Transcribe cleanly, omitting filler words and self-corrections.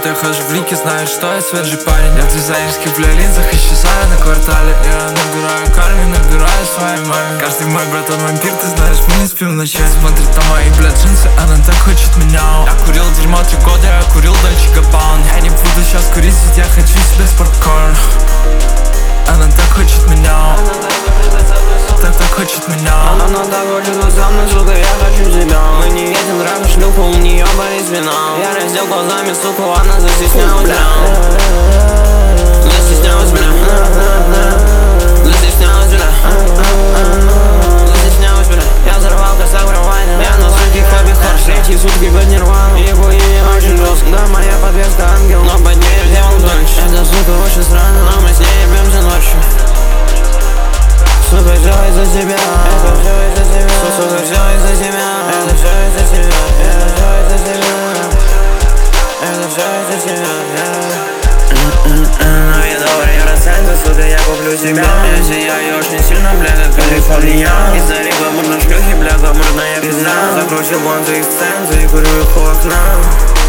я хожу в лике, знаю, что я свежий парень. Я в дизайнерских линзах исчезаю на квартале. Я набираю карми, набираю своей маме. Каждый мой брат вампир, ты знаешь, мы не спим ночами. Смотрит на мои, блядь, джинсы, она так хочет меня. Я курил дерьмо 3 года, я курил Dolce Gabbana. Я не буду сейчас курить, ведь я хочу себе спорткор. Она так хочет меня. Так хочет меня. Она так хочет со мной, сука, я хочу тебя. Мы не едем драться шлюху, у нее болит спина. Я раздел глазами, сука, она застеснялась, бля. Застеснялась, бля. Застеснялась, бля. Застеснялась, бля. Я взорвал косяк провайдера. Я на сутки хобби хорс. Третьи сутки под нирвану. Его имя очень жестко. Да, моя подвеска ангел, но под ней сделан дольше. Эта сука очень странно, но мы с ней ебемся ночью. Сука, все из-за тебя. Это все из-за тебя. Сука, все из-за тебя. Это все из-за тебя. Это все из-за тебя. Это все из-за тебя. Ну и добрый процент, сука, я куплю себя. Я сияю очень сильно, бля, как Калифорния. Из-за рекламы на шлюхе, бля, гламурная пизда. Закручу бонзы из цензы и курю их у окна.